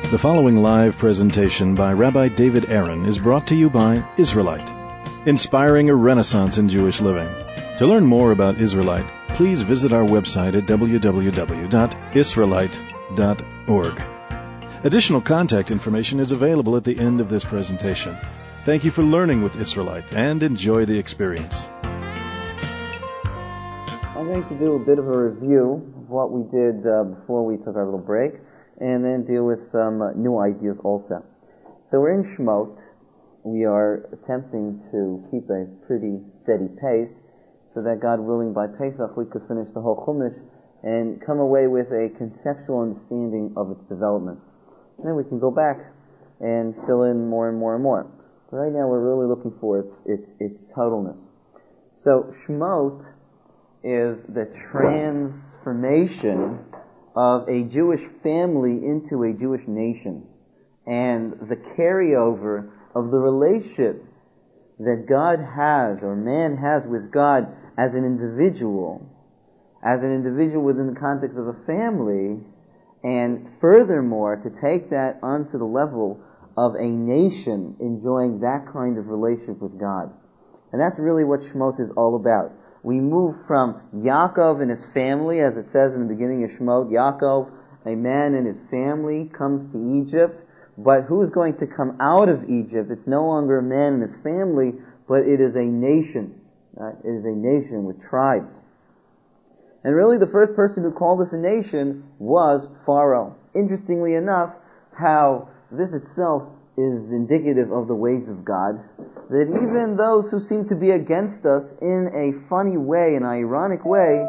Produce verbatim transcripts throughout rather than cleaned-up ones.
The following live presentation by Rabbi David Aaron is brought to you by Israelite, inspiring a renaissance in Jewish living. To learn more about Israelite, please visit our website at w w w dot israelite dot org. Additional contact information is available at the end of this presentation. Thank you for learning with Israelite and enjoy the experience. I'm going to do a bit of a review of what we did uh, before we took our little break, and then deal with some uh, new ideas also. So we're in Shemot. We are attempting to keep a pretty steady pace so that, God willing, by Pesach we could finish the whole Chumash and come away with a conceptual understanding of its development. And then we can go back and fill in more and more and more. But right now we're really looking for its its, its totalness. So Shemot is the transformation of a Jewish family into a Jewish nation, and the carryover of the relationship that God has, or man has with God as an individual, as an individual within the context of a family, and furthermore to take that onto the level of a nation enjoying that kind of relationship with God. And that's really what Shemot is all about. We move from Yaakov and his family, as it says in the beginning of Shemot, Yaakov, a man and his family, comes to Egypt. But who's going to come out of Egypt? It's no longer a man and his family, but it is a nation. Right? It is a nation with tribes. And really the first person who called us a nation was Pharaoh. Interestingly enough, how this itself is indicative of the ways of God, that even those who seem to be against us in a funny way, an ironic way,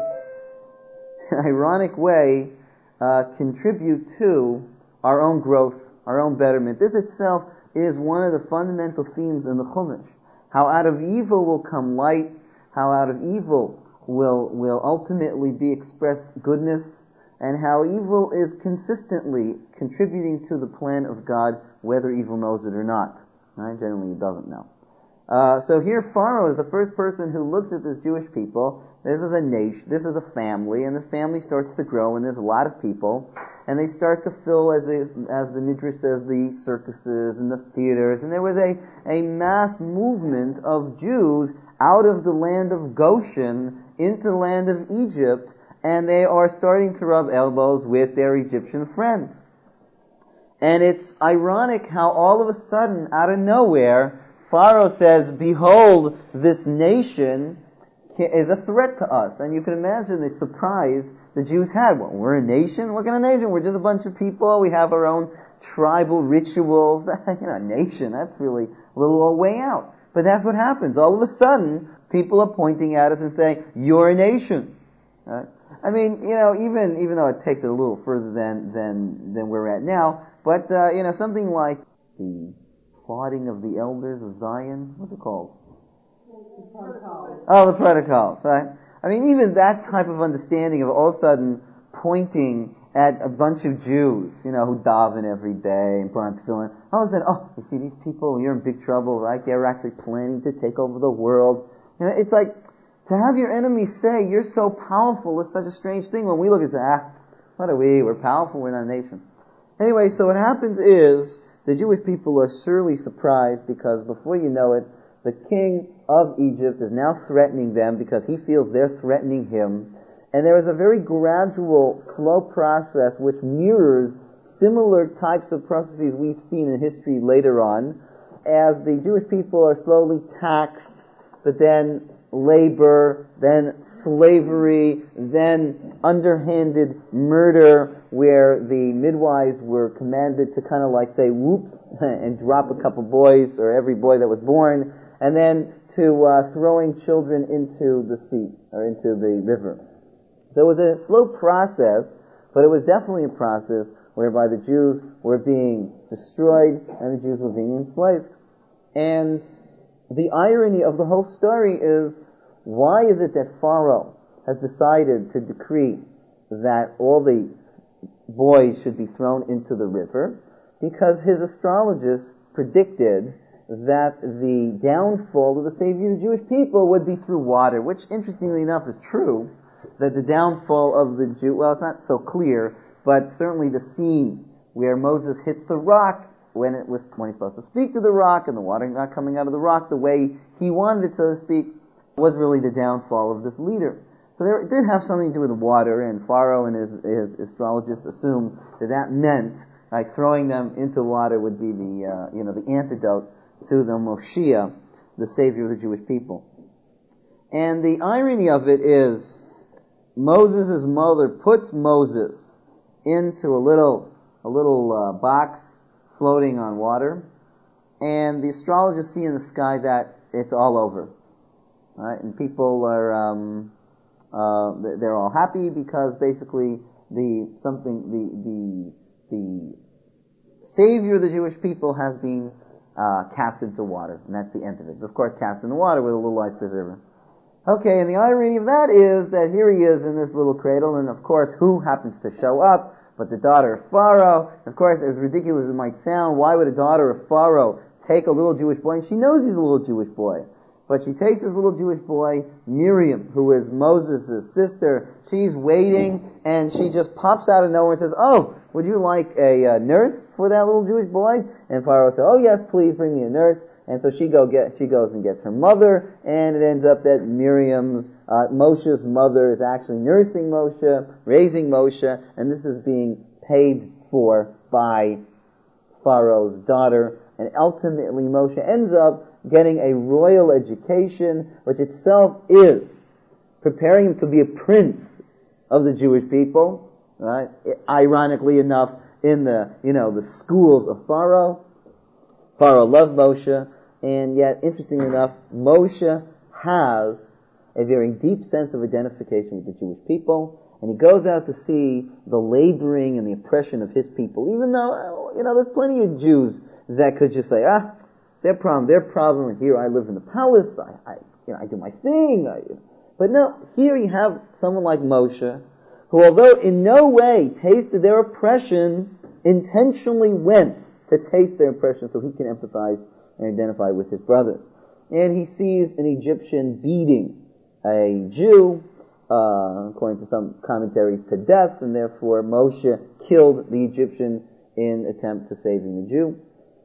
ironic way, uh, contribute to our own growth, our own betterment. This itself is one of the fundamental themes in the Chumash. How out of evil will come light, how out of evil will, will ultimately be expressed goodness, and how evil is consistently contributing to the plan of God, whether evil knows it or not. Right? Generally, it doesn't know. Uh, so here, Pharaoh is the first person who looks at this Jewish people. This is a nation, this is a family, and the family starts to grow, and there's a lot of people, and they start to fill, as they, as the Midrash says, the circuses and the theaters, and there was a, a mass movement of Jews out of the land of Goshen into the land of Egypt, and they are starting to rub elbows with their Egyptian friends. And it's ironic how all of a sudden, out of nowhere, Pharaoh says, behold, this nation is a threat to us. And you can imagine the surprise the Jews had. Well, we're a nation? What kind of nation? We're just a bunch of people. We have our own tribal rituals. You know, a nation, that's really a little way out. But that's what happens. All of a sudden, people are pointing at us and saying, you're a nation. Right? I mean, you know, even even though it takes it a little further than than than we're at now, but uh, you know, something like the plotting of the elders of Zion. What's it called? The protocols. Oh, the protocols, right? I mean, even that type of understanding of all of a sudden pointing at a bunch of Jews, you know, who daven every day and put on tefillin. All of a sudden, oh, you see these people, you're in big trouble, right? They're actually planning to take over the world. You know, it's like, to have your enemies say, you're so powerful, is such a strange thing. When we look and say, ah, what are we? We're powerful, we're not a nation. Anyway, so what happens is, the Jewish people are surely surprised because before you know it, the king of Egypt is now threatening them because he feels they're threatening him. And there is a very gradual, slow process which mirrors similar types of processes we've seen in history later on, as the Jewish people are slowly taxed, but then labor, then slavery, then underhanded murder, where the midwives were commanded to kind of like say whoops and drop a couple boys, or every boy that was born, and then to uh, throwing children into the sea, or into the river. So it was a slow process, but it was definitely a process whereby the Jews were being destroyed and the Jews were being enslaved. And the irony of the whole story is, why is it that Pharaoh has decided to decree that all the boys should be thrown into the river? Because his astrologists predicted that the downfall of the Savior of the Jewish people would be through water, which interestingly enough is true, that the downfall of the Jew, well, it's not so clear, but certainly the scene where Moses hits the rock when it was when he's supposed to speak to the rock, and the water not coming out of the rock the way he wanted it, so to speak, was really the downfall of this leader. So there, it did have something to do with water, and Pharaoh and his, his astrologists assumed that that meant, like, throwing them into water would be the, uh, you know, the antidote to the Moshiach, the savior of the Jewish people. And the irony of it is, Moses' mother puts Moses into a little, a little uh, box floating on water, and the astrologers see in the sky that it's all over. Right? And people are, um, uh, they're all happy because basically the, something, the, the, the savior of the Jewish people has been, uh, cast into water, and that's the end of it. But of course, cast in the water with a little life preserver. Okay, and the irony of that is that here he is in this little cradle, and of course, who happens to show up but the daughter of Pharaoh? Of course, as ridiculous as it might sound, why would a daughter of Pharaoh take a little Jewish boy? And she knows he's a little Jewish boy. But she takes this little Jewish boy, Miriam, who is Moses' sister. She's waiting, and she just pops out of nowhere and says, "Oh, would you like a uh, nurse for that little Jewish boy?" And Pharaoh said, "Oh yes, please bring me a nurse." And so she go get she goes and gets her mother, and it ends up that Miriam's uh, Moshe's mother is actually nursing Moshe, raising Moshe, and this is being paid for by Pharaoh's daughter. And ultimately, Moshe ends up getting a royal education, which itself is preparing him to be a prince of the Jewish people. Right? Ironically enough, in the you know the schools of Pharaoh, Pharaoh loved Moshe, and yet, interestingly enough, Moshe has a very deep sense of identification with the Jewish people, and he goes out to see the laboring and the oppression of his people, even though, you know, there's plenty of Jews that could just say, ah, their problem, their problem, and here I live in the palace, I, I you know, I do my thing, I, but no, here you have someone like Moshe, who although in no way tasted their oppression, intentionally went to taste their oppression so he can empathize and identify with his brothers. And he sees an Egyptian beating a Jew, uh, according to some commentaries, to death, and therefore Moshe killed the Egyptian in attempt to saving the Jew.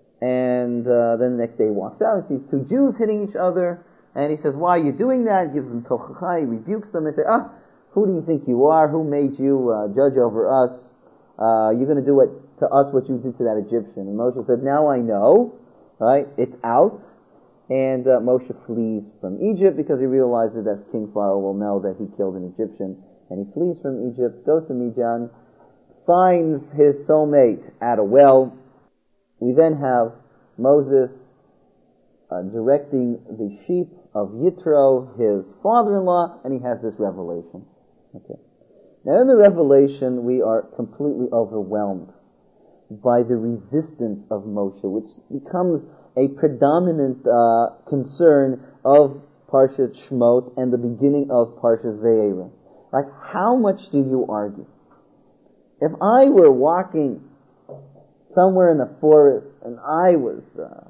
And uh, then the next day he walks out and sees two Jews hitting each other, and he says, "Why are you doing that?" He gives them tochacha, he rebukes them. They say, "Ah, who do you think you are? Who made you uh, judge over us? Uh, you're going to do it to us what you did to that Egyptian." And Moshe said, "Now I know." Right? It's out. And uh, Moshe flees from Egypt because he realizes that King Pharaoh will know that he killed an Egyptian. And he flees from Egypt, goes to Midian, finds his soulmate at a well. We then have Moses uh, directing the sheep of Yitro, his father-in-law, and he has this revelation. Okay. Now in the revelation, we are completely overwhelmed by the resistance of Moshe, which becomes a predominant uh, concern of Parshat Shmot and the beginning of Parshat Ve'era. Like, how much do you argue? If I were walking somewhere in the forest and I was uh,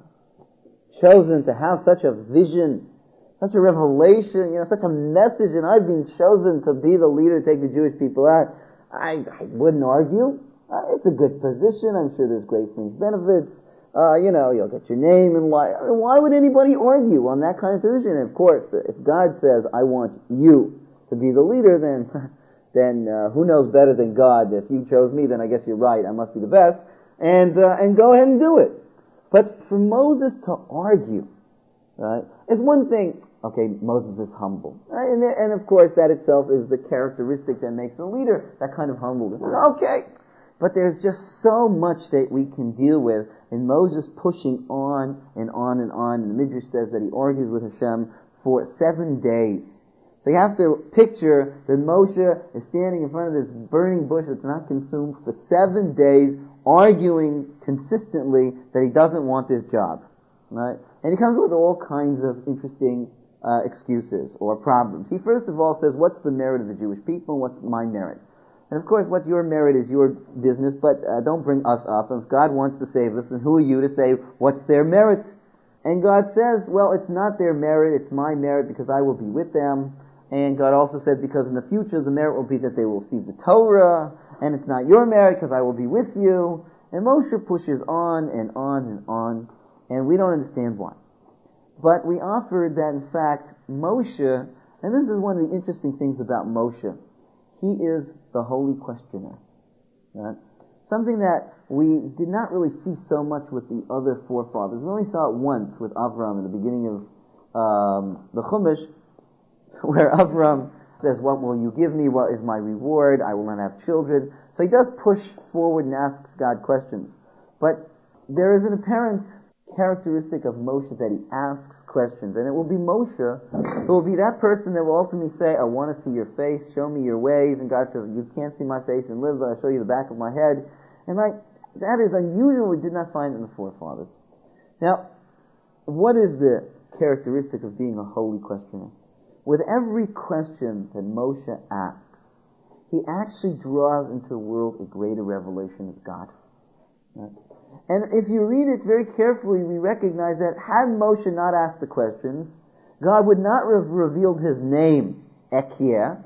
chosen to have such a vision, such a revelation, you know, such a message, and I've been chosen to be the leader to take the Jewish people out, I, I wouldn't argue. Uh, it's a good position. I'm sure there's great fringe benefits. Uh, you know, you'll get your name in life. I mean, why would anybody argue on that kind of position? And of course, if God says, "I want you to be the leader," then, then uh, who knows better than God? If you chose me, then I guess you're right. I must be the best. And uh, and go ahead and do it. But for Moses to argue, right? It's one thing. Okay, Moses is humble, right? and there, and of course, that itself is the characteristic that makes a leader. That kind of humbleness. Okay. But there's just so much that we can deal with, and Moses pushing on and on and on, and the Midrash says that he argues with Hashem for seven days. So you have to picture that Moshe is standing in front of this burning bush that's not consumed for seven days, arguing consistently that he doesn't want this job. Right? And he comes with all kinds of interesting uh, excuses or problems. He first of all says, what's the merit of the Jewish people, and what's my merit? And of course, what your merit is your business, but uh, don't bring us up. If God wants to save us, then who are you to say what's their merit? And God says, well, it's not their merit, it's my merit because I will be with them. And God also said, because in the future the merit will be that they will receive the Torah, and it's not your merit because I will be with you. And Moshe pushes on and on and on, and we don't understand why. But we offered that, in fact, Moshe, and this is one of the interesting things about Moshe, he is the holy questioner. Right? Something that we did not really see so much with the other forefathers. We only saw it once with Avram in the beginning of um, the Chumash, where Avram says, "What will you give me? What is my reward? I will not have children." So he does push forward and asks God questions. But there is an apparent characteristic of Moshe that he asks questions. And it will be Moshe who will be that person that will ultimately say, "I want to see your face, show me your ways." And God says, "You can't see my face and live, but I'll show you the back of my head." And like, that is unusual. We did not find it in the forefathers. Now, what is the characteristic of being a holy questioner? With every question that Moshe asks, he actually draws into the world a greater revelation of God. Right? And if you read it very carefully, we recognize that had Moshe not asked the questions, God would not have revealed his name, Ekyeh,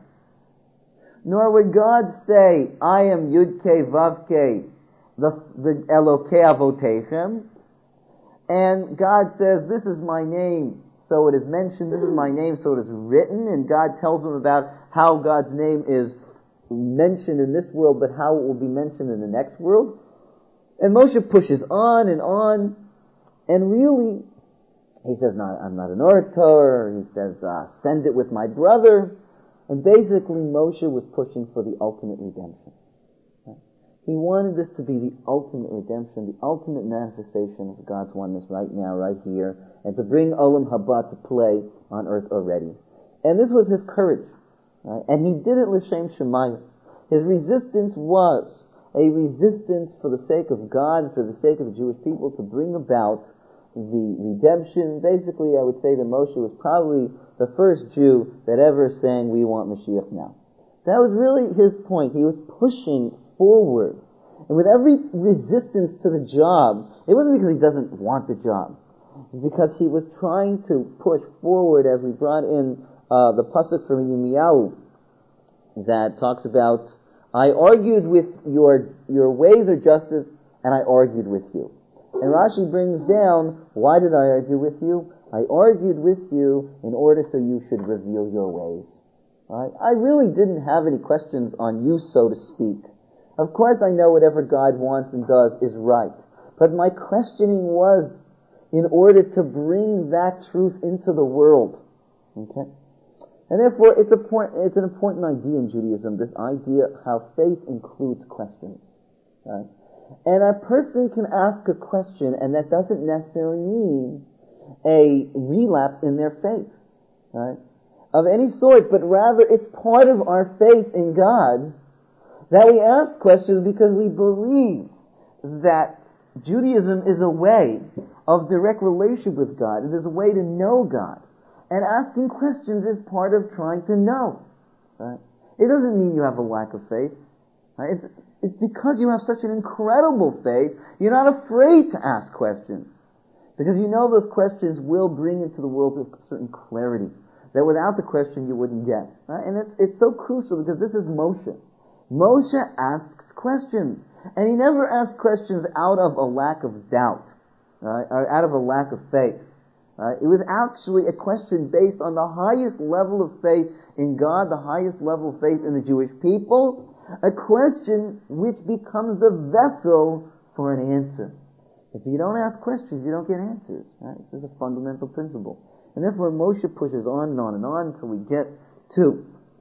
nor would God say, "I am Yud-Kei Vav-Kei, the, the Elokei Avotechem," and God says, "This is my name, so it is mentioned, this is my name, so it is written," and God tells him about how God's name is mentioned in this world, but how it will be mentioned in the next world. And Moshe pushes on and on, and really, he says, no, I'm not an orator, he says, uh, send it with my brother, and basically Moshe was pushing for the ultimate redemption. Right? He wanted this to be the ultimate redemption, the ultimate manifestation of God's oneness right now, right here, and to bring Olam Haba to play on earth already. And this was his courage, right? And he did it l'shem shemayim. His resistance was a resistance for the sake of God, for the sake of the Jewish people, to bring about the redemption. Basically, I would say that Moshe was probably the first Jew that ever sang, "We want Mashiach now." That was really his point. He was pushing forward. And with every resistance to the job, it wasn't because he doesn't want the job. It's because he was trying to push forward, as we brought in uh, the pasuk from Yirmiyahu that talks about, "I argued with your your ways of justice, and I argued with you." And Rashi brings down, why did I argue with you? I argued with you in order so you should reveal your ways. Right? I really didn't have any questions on you, so to speak. Of course I know whatever God wants and does is right. But my questioning was in order to bring that truth into the world. Okay? And therefore, it's a point, it's an important idea in Judaism, this idea how faith includes questions. Right? And a person can ask a question, and that doesn't necessarily mean a relapse in their faith, right? Of any sort, but rather it's part of our faith in God that we ask questions because we believe that Judaism is a way of direct relationship with God. It is a way to know God. And asking questions is part of trying to know. Right? It doesn't mean you have a lack of faith. Right? It's, it's because you have such an incredible faith, you're not afraid to ask questions. Because you know those questions will bring into the world a certain clarity that without the question you wouldn't get. Right? And it's, it's so crucial because this is Moshe. Moshe asks questions. And he never asks questions out of a lack of doubt. Right? Or out of a lack of faith. Uh, it was actually a question based on the highest level of faith in God, the highest level of faith in the Jewish people, a question which becomes the vessel for an answer. If you don't ask questions, you don't get answers. Right? This is a fundamental principle. And therefore Moshe pushes on and on and on until we get to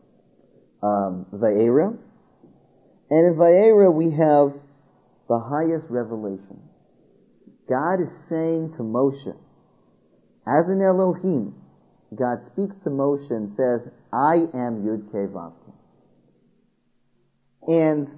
um, Vayera. And in Vayera we have the highest revelation. God is saying to Moshe, as an Elohim, God speaks to Moshe and says, I am Yud-Kei Vav-Kei. And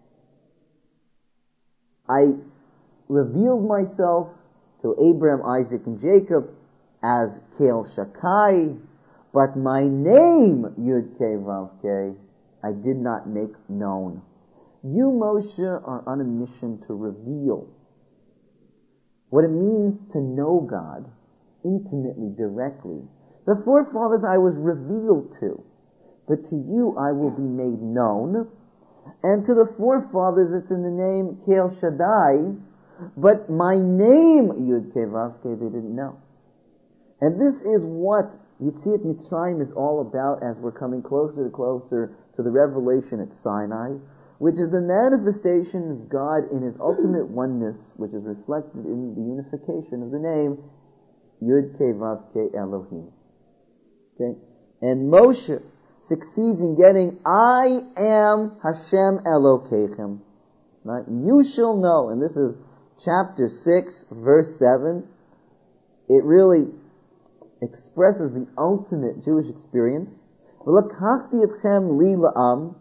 I revealed myself to Abraham, Isaac, and Jacob as Kel Shakai, but my name, Yud-Kei Vav-Kei, I did not make known. You, Moshe, are on a mission to reveal what it means to know God intimately, directly. The forefathers I was revealed to, but to you I will be made known. And to the forefathers, it's in the name Kel Shaddai, but my name, Yud Kei Vav Kei, they didn't know. And this is what Yetziat Mitzrayim is all about as we're coming closer and closer to the revelation at Sinai, which is the manifestation of God in His ultimate oneness, which is reflected in the unification of the name Yud Kei Vav Kei Elohim. Okay? And Moshe succeeds in getting, I am Hashem Elokeichem. Right? You shall know, and this is chapter six, verse seven. It really expresses the ultimate Jewish experience. V'lakachti etchem li la'am,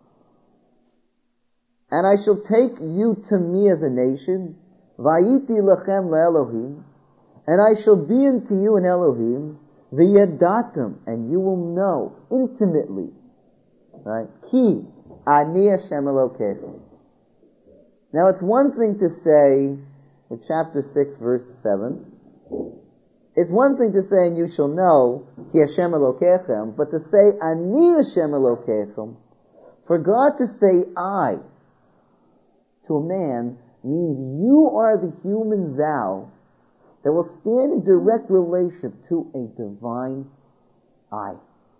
and I shall take you to me as a nation. Vayiti lachem le'Elohim, and I shall be unto you an Elohim. V'yadatam, and you will know intimately, right? Ki ani Hashem Elokeichem. Now it's one thing to say, with chapter six, verse seven, it's one thing to say, and you shall know, Ki Hashem Elokeichem, but to say, Ani Hashem Elokeichem, for God to say I to a man means you are the human thou that will stand in direct relationship to a divine I.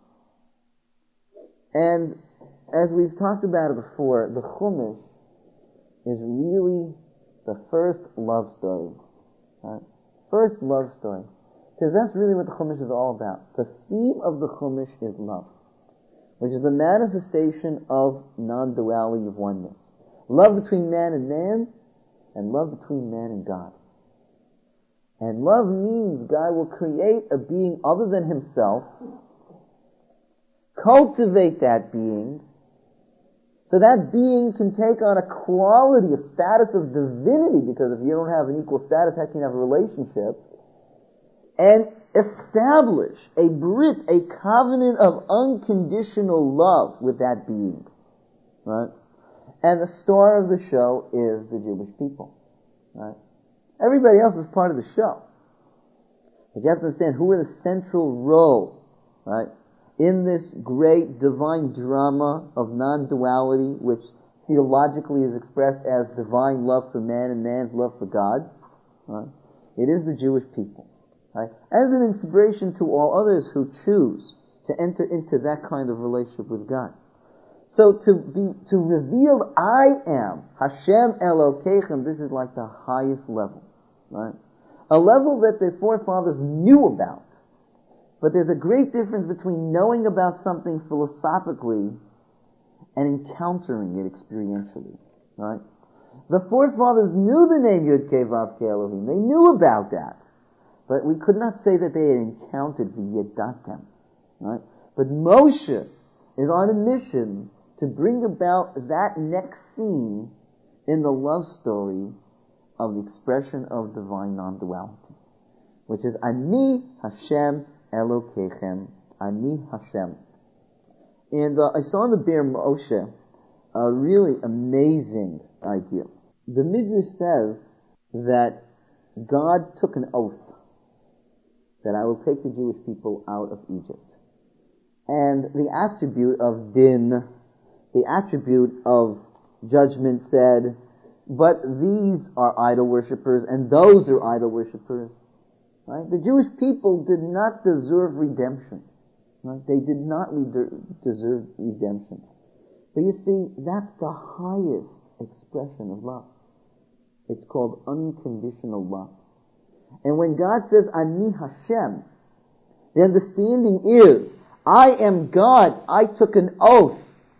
And as we've talked about it before, the Chumash is really the first love story. Right? First love story. Because that's really what the Chumash is all about. The theme of the Chumash is love, which is the manifestation of non-duality of oneness. Love between man and man, and love between man and God. And love means God will create a being other than Himself, cultivate that being, so that being can take on a quality, a status of divinity, because if you don't have an equal status, how can you have a relationship? And establish a brit, a covenant of unconditional love with that being. Right? And the star of the show is the Jewish people. Right? Everybody else is part of the show. But you have to understand who are the central role, right, in this great divine drama of non-duality, which theologically is expressed as divine love for man and man's love for God. Right? It is the Jewish people. Right? As an inspiration to all others who choose to enter into that kind of relationship with God. So to be, to reveal I am Hashem Elokeichem, this is like the highest level. Right? A level that the forefathers knew about. But there's a great difference between knowing about something philosophically and encountering it experientially. Right? The forefathers knew the name Yud Kei Vav Kei Elohim. They knew about that. But we could not say that they had encountered the Yadatem. Right? But Moshe is on a mission to bring about that next scene in the love story of the expression of divine non-duality, which is Ani Hashem Elokeichem, Ani Hashem. And uh, I saw in the Be'er Moshe a really amazing idea. The Midrash says that God took an oath that I will take the Jewish people out of Egypt. And the attribute of din, the attribute of judgment said, but these are idol worshippers and those are idol worshippers. Right? The Jewish people did not deserve redemption. Right? They did not re- deserve redemption. But you see, that's the highest expression of love. It's called unconditional love. And when God says, Ani Hashem, the understanding is, I am God. I took an oath.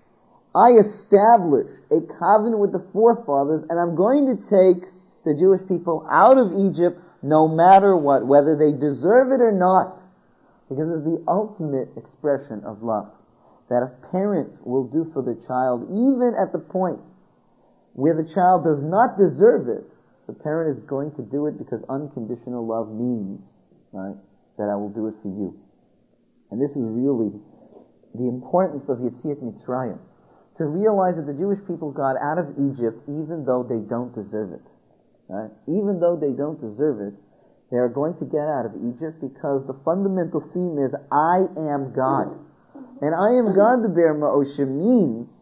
I established a covenant with the forefathers, and I'm going to take the Jewish people out of Egypt no matter what, whether they deserve it or not. Because it's the ultimate expression of love that a parent will do for the child, even at the point where the child does not deserve it. The parent is going to do it because unconditional love means, right, that I will do it for you. And this is really the importance of Yetziat Mitzrayim. To realize that the Jewish people got out of Egypt even though they don't deserve it. Right? Even though they don't deserve it, they are going to get out of Egypt because the fundamental theme is, I am God. And I am God, the Be'er Moshe means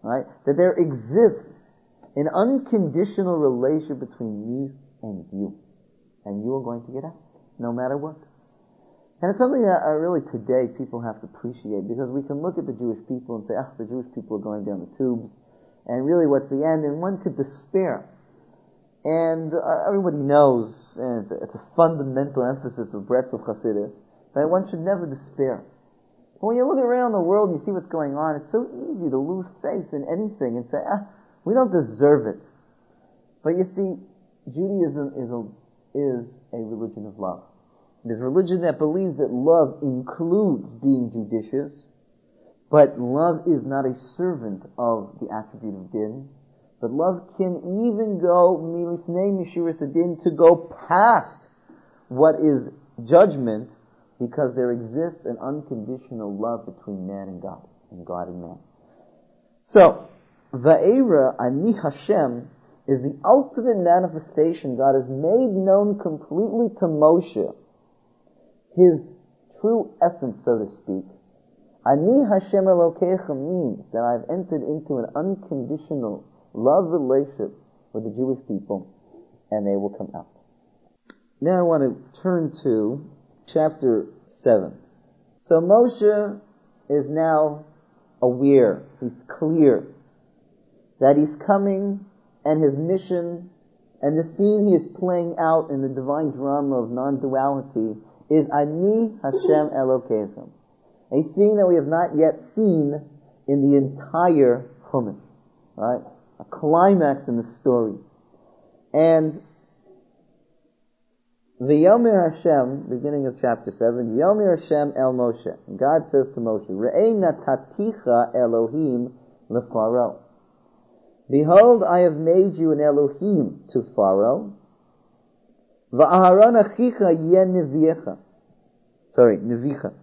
right? That there exists an unconditional relationship between me and you. And you are going to get out, no matter what. And it's something that uh, really today people have to appreciate, because we can look at the Jewish people and say, ah, the Jewish people are going down the tubes, and really what's the end? And one could despair. And uh, everybody knows, and it's a, it's a fundamental emphasis of Breslov Hasidus, that one should never despair. But when you look around the world and you see what's going on, it's so easy to lose faith in anything and say, ah, we don't deserve it. But you see, Judaism is a, is a religion of love. It is a religion that believes that love includes being judicious, but love is not a servant of the attribute of din. But love can even go milifnei mishuras din, to go past what is judgment, because there exists an unconditional love between man and God, and God and man. So, Va'era Ani Hashem is the ultimate manifestation. God has made known completely to Moshe his true essence, so to speak. Ani Hashem Elokecha means that I've entered into an unconditional love relationship with the Jewish people, and they will come out. Now I want to turn to chapter seven. So Moshe is now aware, he's clear, that he's coming, and his mission, and the scene he is playing out in the divine drama of non-duality is Ani Hashem Elokeichem, a scene that we have not yet seen in the entire Chumash, right? A climax in the story. And V'yomer Hashem, beginning of chapter seven, Yomer Hashem El Moshe. God says to Moshe, Re'ei nataticha Elohim leFaro. Behold, I have made you an Elohim to Pharaoh. Va'aharon achicha yeh neviecha. Sorry, nevicha.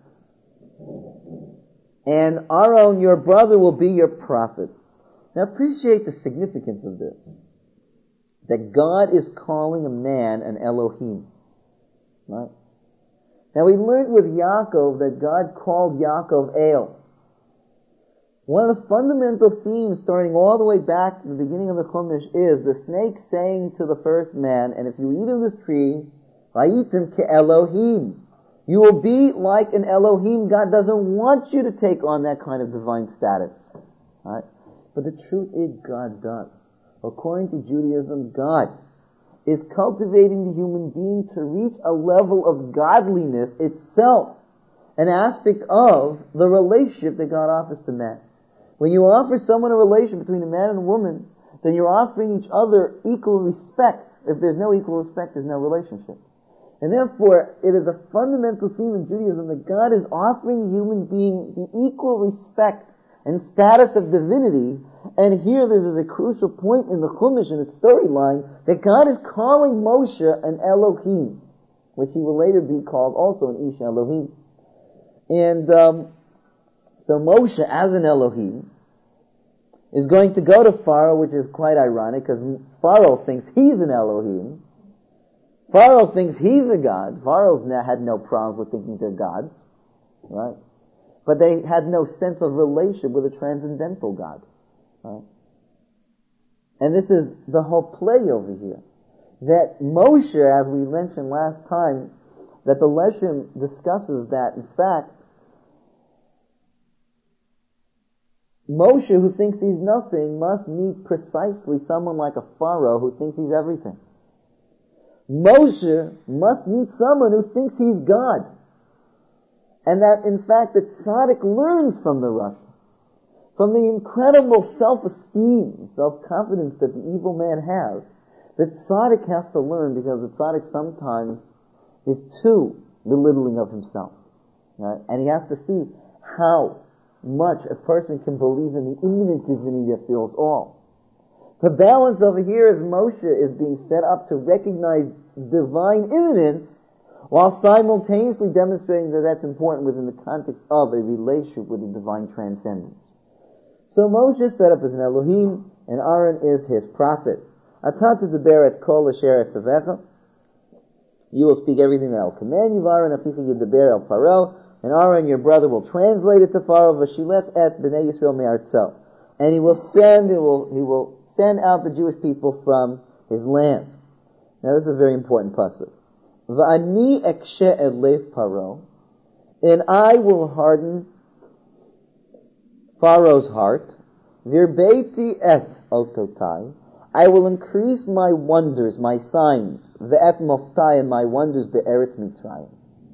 And Aaron, your brother, will be your prophet. Now appreciate the significance of this. That God is calling a man an Elohim. Right? Now we learned with Yaakov that God called Yaakov El. One of the fundamental themes starting all the way back to the beginning of the Chumash is the snake saying to the first man, and if you eat of this tree, Vayitim ke Elohim. You will be like an Elohim. God doesn't want you to take on that kind of divine status. Right? But the truth is, God does. According to Judaism, God is cultivating the human being to reach a level of godliness itself, an aspect of the relationship that God offers to man. When you offer someone a relation between a man and a woman, then you're offering each other equal respect. If there's no equal respect, there's no relationship. And therefore, it is a fundamental theme in Judaism that God is offering a human being the equal respect and status of divinity. And here this is a crucial point in the Chumash and its storyline, that God is calling Moshe an Elohim, which he will later be called also an Ish Elohim. And um, so Moshe, as an Elohim, is going to go to Pharaoh, which is quite ironic, because Pharaoh thinks he's an Elohim. Pharaoh thinks he's a god. Pharaoh's had no problems with thinking they're gods, right? But they had no sense of relationship with a transcendental God. Right? And this is the whole play over here. That Moshe, as we mentioned last time, that the Leshem discusses that, in fact, Moshe, who thinks he's nothing, must meet precisely someone like a Pharaoh who thinks he's everything. Moshe must meet someone who thinks he's God. And that, in fact, the tzaddik learns from the Rasha, from the incredible self-esteem, self-confidence that the evil man has. The tzaddik has to learn, because the tzaddik sometimes is too belittling of himself. Right? And he has to see how much a person can believe in the immanent divinity that fills all. The balance over here is Moshe is being set up to recognize divine immanence, while simultaneously demonstrating that that's important within the context of a relationship with the divine transcendence. So Moshe is set up as an Elohim, and Aaron is his prophet. Atata deberet kol asher etzavecha. You will speak everything that I will command you, Aaron. Aficha yedaber el Paro, and Aaron, your brother, will translate it to Pharaoh. V'shilech et bnei Yisrael me'artzo. and he will send, he will, he will send out the Jewish people from his land. Now this is a very important pasuk. Va'ani ekshe et lev paro, and I will harden Pharaoh's heart. Virbeiti et ototai, I will increase my wonders, my signs, ve'et moftai, and my wonders be'eretz Mitzrayim,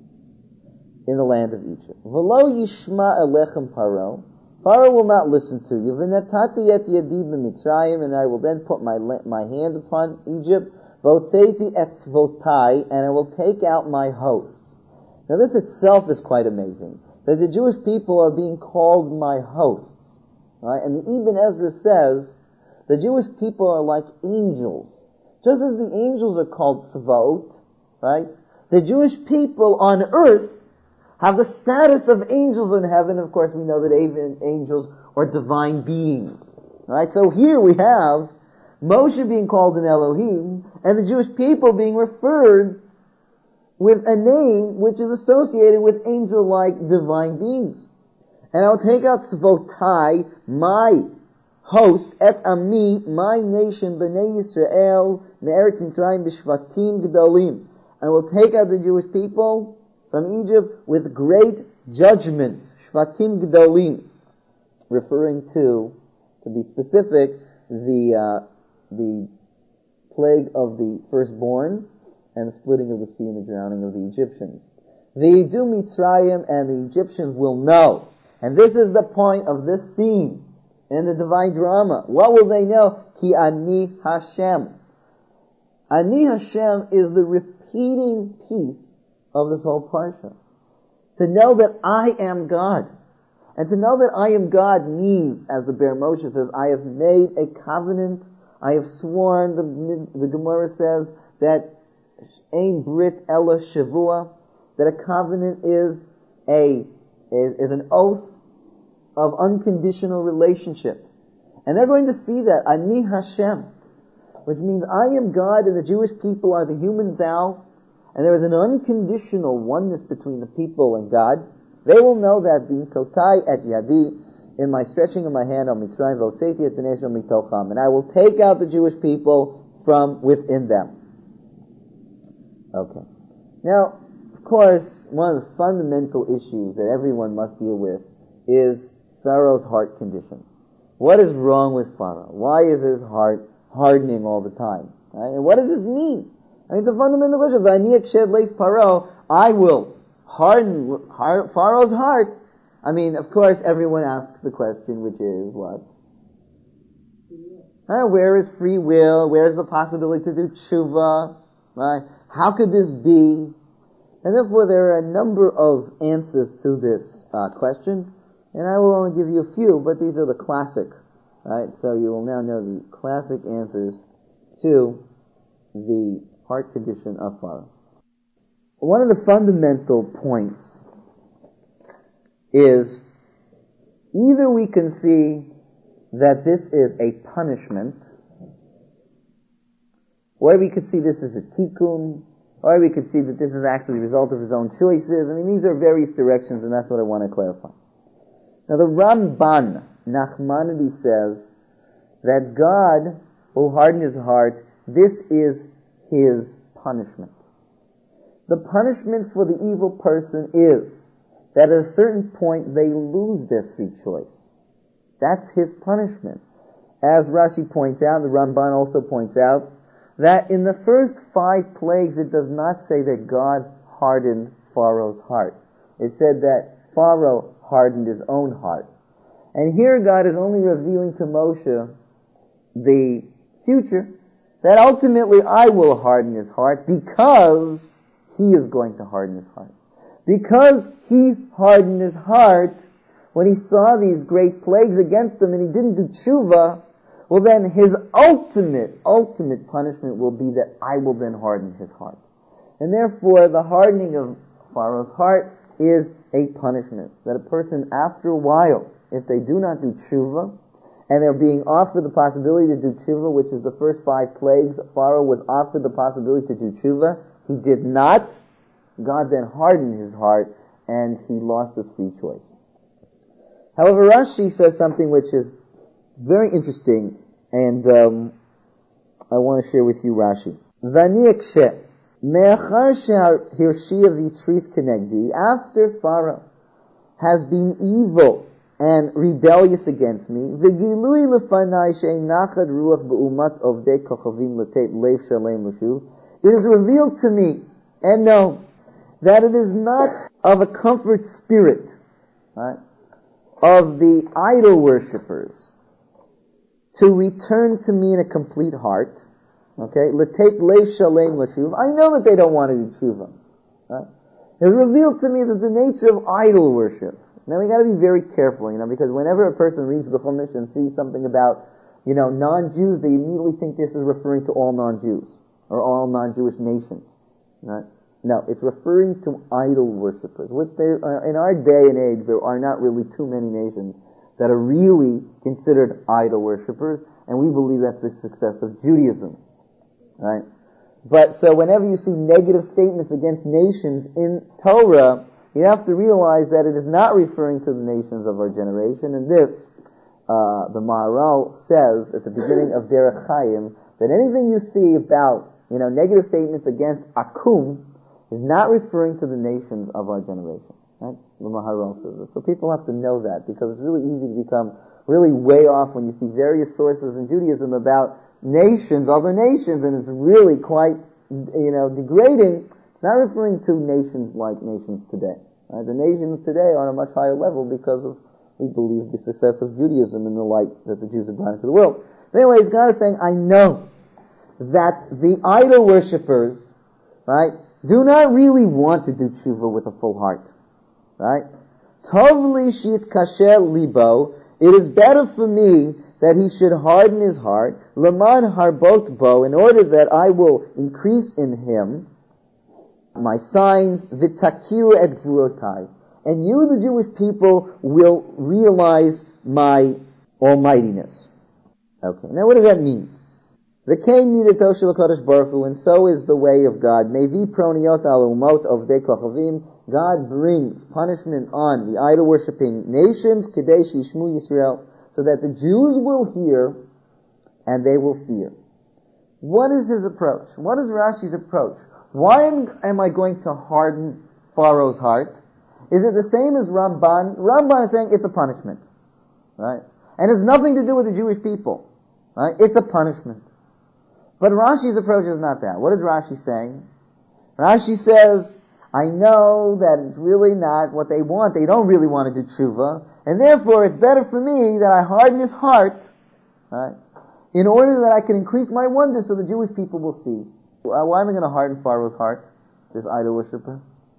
in the land of Egypt. V'lo yishma elechem Paro, Pharaoh will not listen to you. V'natati et yadi b'Mitzrayim, and I will then put my my hand upon Egypt. V'otzeiti et tzvotai, and I will take out my hosts. Now this itself is quite amazing, that the Jewish people are being called my hosts. Right? And the Ibn Ezra says, the Jewish people are like angels. Just as the angels are called tzvot, right? The Jewish people on earth have the status of angels in heaven. Of course, we know that even angels are divine beings. Right? So here we have Moshe being called an Elohim, and the Jewish people being referred with a name which is associated with angel-like divine beings. And I will take out tzvotai, my host, et ami, my nation, b'nei Yisrael, me'eretz Mitzrayim b'shvatim g'dolim. I will take out the Jewish people from Egypt with great judgments, shvatim g'dolim, referring to, to be specific, the uh, the plague of the firstborn and the splitting of the sea and the drowning of the Egyptians. V'yidu Mitzrayim, and the Egyptians will know. And this is the point of this scene in the divine drama. What will they know? Ki ani Hashem. Ani Hashem is the repeating piece of this whole parsha. To know that I am God. And to know that I am God means, as the Ber Moshe says, I have made a covenant, I have sworn, the, the Gemara says that Ein Brit Ella Shavua, that a covenant is a is, is an oath of unconditional relationship. And they're going to see that, Ani Hashem, which means I am God and the Jewish people are the human thou, and there is an unconditional oneness between the people and God. They will know that being totai et yadi, in my stretching of my hand on Mitzrayim, v'otzeiti et b'nei Yisrael mitocham, and I will take out the Jewish people from within them. Okay. Now, of course, one of the fundamental issues that everyone must deal with is Pharaoh's heart condition. What is wrong with Pharaoh? Why is his heart hardening all the time? Right? And what does this mean? I mean, it's a fundamental question. V'ani eksheh leif Paro, I will harden Pharaoh's heart. I mean, of course, everyone asks the question, which is what? Uh, where is free will? Where is the possibility to do tshuva? Right? How could this be? And therefore, there are a number of answers to this uh, question, and I will only give you a few, but these are the classic. Right? So you will now know the classic answers to the heart condition of Pharaoh. One of the fundamental points is either we can see that this is a punishment, or we could see this as a tikkun, or we could see that this is actually the result of his own choices. I mean, these are various directions, and that's what I want to clarify. Now, the Ramban, Nachmanides, says that God will harden his heart. This is his punishment. The punishment for the evil person is that at a certain point they lose their free choice. That's his punishment. As Rashi points out, the Ramban also points out, that in the first five plagues it does not say that God hardened Pharaoh's heart. It said that Pharaoh hardened his own heart. And here God is only revealing to Moshe the future, that ultimately I will harden his heart because he is going to harden his heart. Because he hardened his heart when he saw these great plagues against him and he didn't do tshuva, well then his ultimate, ultimate punishment will be that I will then harden his heart. And therefore the hardening of Pharaoh's heart is a punishment. That a person after a while, if they do not do tshuva, and they're being offered the possibility to do tshuva, which is the first five plagues, Pharaoh was offered the possibility to do tshuva, he did not, God then hardened his heart, and he lost his free choice. However, Rashi says something which is Very interesting, and um, I want to share with you Rashi. Vani ekshe me'achar she'hirshia v'tris kenegdi, after Pharaoh has been evil and rebellious against me, v'gilui lefanai she'einachad ruach be'umat ovdei kochavim letet lev shalem l'shuv, it is revealed to me and known that it is not of a comfort spirit, right, of the idol worshippers to return to me in a complete heart. Okay, letet lev shalem l'shuv. I know that they don't want to do tshuva. Right? It revealed to me that the nature of idol worship. Now we got to be very careful, you know, because whenever a person reads the Chumash and sees something about, you know, non-Jews, they immediately think this is referring to all non-Jews or all non-Jewish nations. Right? No, it's referring to idol worshippers, which there are, in our day and age, there are not really too many nations that are really considered idol worshippers, and we believe that's the success of Judaism. Right? But so whenever you see negative statements against nations in Torah, you have to realize that it is not referring to the nations of our generation. And this, uh, the Maharal says at the beginning of Derech Chaim, that anything you see about, you know, negative statements against Akum is not referring to the nations of our generation. Right? The Maharal says this. So people have to know that, because it's really easy to become really way off when you see various sources in Judaism about nations, other nations, and it's really quite, you know, degrading. It's not referring to nations like nations today. Right? The nations today are on a much higher level because of, we believe, the success of Judaism and the light that the Jews have brought into the world. But anyways, God is saying, I know that the idol worshippers, right, do not really want to do tshuva with a full heart. Right? Tovli shit kasher libo. It is better for me that he should harden his heart. Laman harbot bo, in order that I will increase in him my signs. V'takiru et gvurotai, and you, the Jewish people, will realize my almightiness. Okay, now what does that mean? V'kein midato shel HaKadosh Baruch Hu, and so is the way of God. Mevi proniot al umot ovdei kochavim. God brings punishment on the idol-worshipping nations, Kadesh Yishmu Yisrael, so that the Jews will hear and they will fear. What is his approach? What is Rashi's approach? Why am, am I going to harden Pharaoh's heart? Is it the same as Ramban? Ramban is saying it's a punishment, right? And it's nothing to do with the Jewish people, right? It's a punishment. But Rashi's approach is not that. What is Rashi saying? Rashi says, I know that it's really not what they want. They don't really want to do tshuva, and therefore it's better for me that I harden his heart, right, in order that I can increase my wonder so the Jewish people will see. Why am I going to harden Pharaoh's heart, this idol worshiper?